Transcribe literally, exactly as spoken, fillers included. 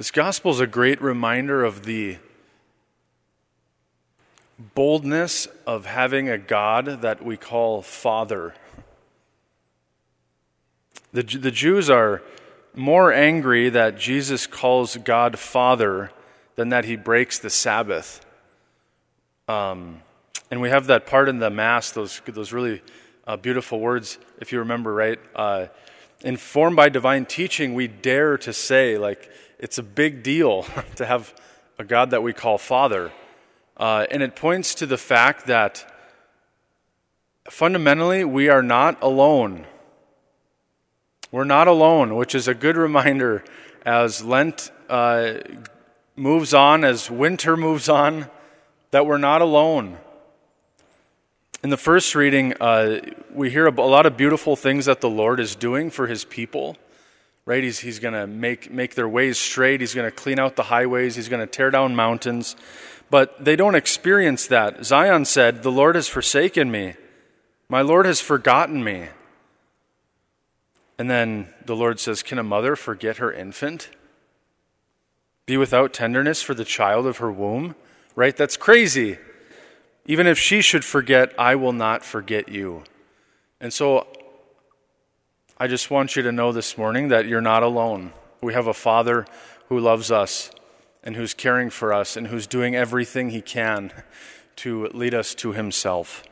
This gospel is a great reminder of the boldness of having a God that we call Father. The, the Jews are more angry that Jesus calls God Father than that he breaks the Sabbath. Um, and we have that part in the Mass, those, those really uh, beautiful words, if you remember, right? Uh, informed by divine teaching, we dare to say, like, it's a big deal to have a God that we call Father. Uh, and it points to the fact that fundamentally we are not alone. We're not alone, which is a good reminder as Lent uh, moves on, as winter moves on, that we're not alone. In the first reading, uh, we hear a lot of beautiful things that the Lord is doing for his people. Right? He's, he's going to make, make their ways straight. He's going to clean out the highways. He's going to tear down mountains. But they don't experience that. Zion said, "The Lord has forsaken me. My Lord has forgotten me." And then the Lord says, "Can a mother forget her infant? Be without tenderness for the child of her womb?" Right? That's crazy. Even if she should forget, I will not forget you. And so I just want you to know this morning that you're not alone. We have a Father who loves us and who's caring for us and who's doing everything he can to lead us to himself.